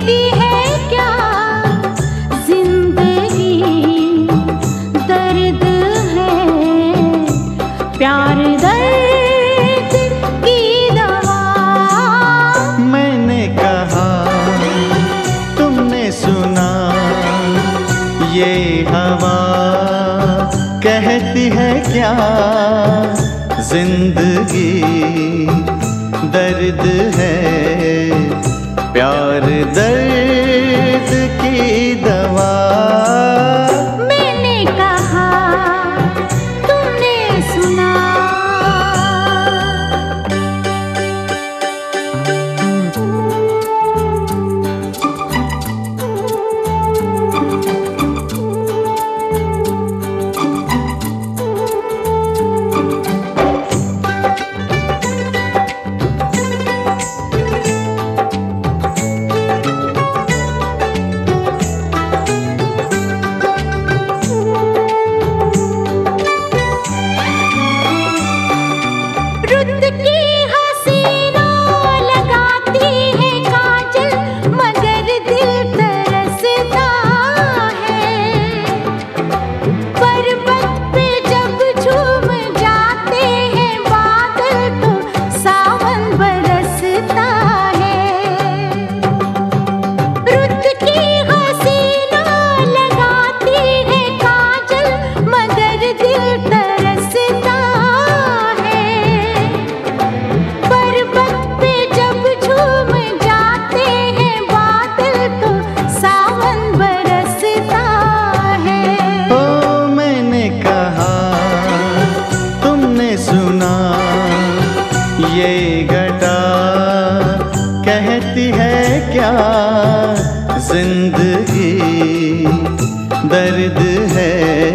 कहती है क्या जिंदगी दर्द है, प्यार दर्द की दवा। मैंने कहा तुमने सुना, ये हवा कहती है क्या जिंदगी दर्द है, प्यार दर्द की दवा। मैंने कहा तुमने सुना। ये घटा कहती है क्या जिंदगी दर्द है,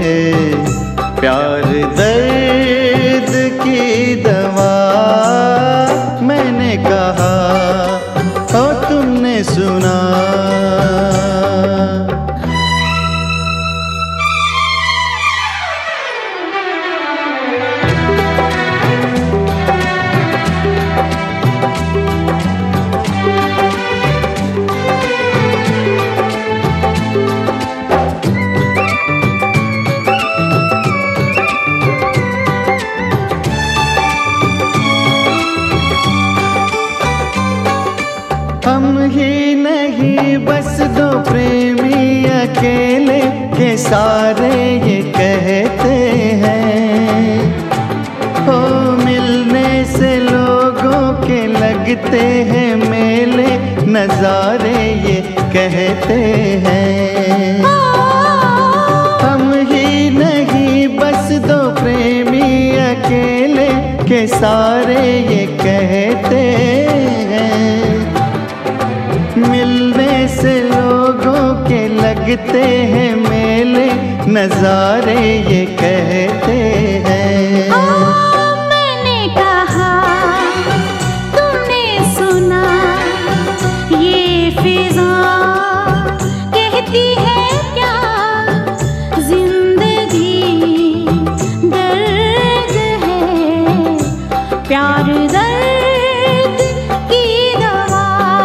प्यार दर्द की दवा। मैंने कहा और तुमने सुना। हम ही नहीं बस दो प्रेमी अकेले के सारे ये कहते हैं, हो मिलने से लोगों के लगते हैं मेले नजारे ये कहते हैं। हम ही नहीं बस दो प्रेमी अकेले के सारे ये कहते हैं, मिलने से लोगों के लगते हैं मेले नजारे ये कहते हैं। मैंने कहा तुमने सुना, ये फिजा कहती है क्या जिंदगी दर्द है, प्यार दर्द की दवा।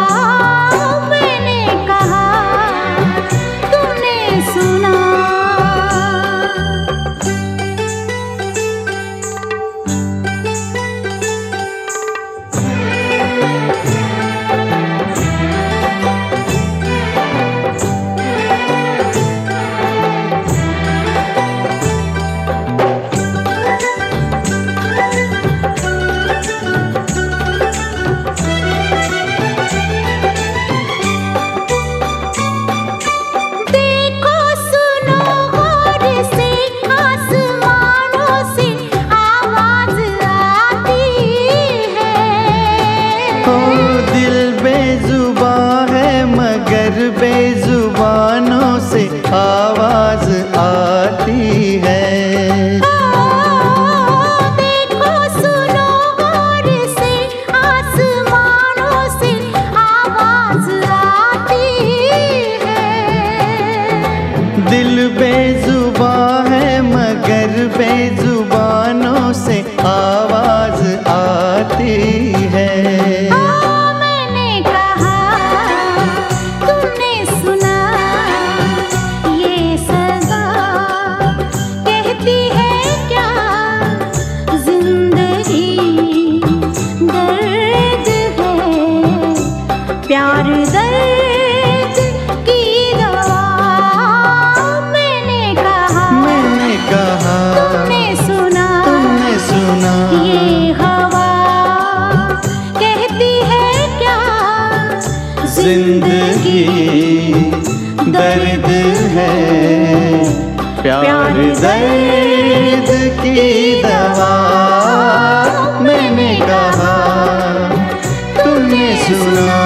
सुना दर्द है। प्यार दर्द की दवा, मैंने कहा तुमने सुना।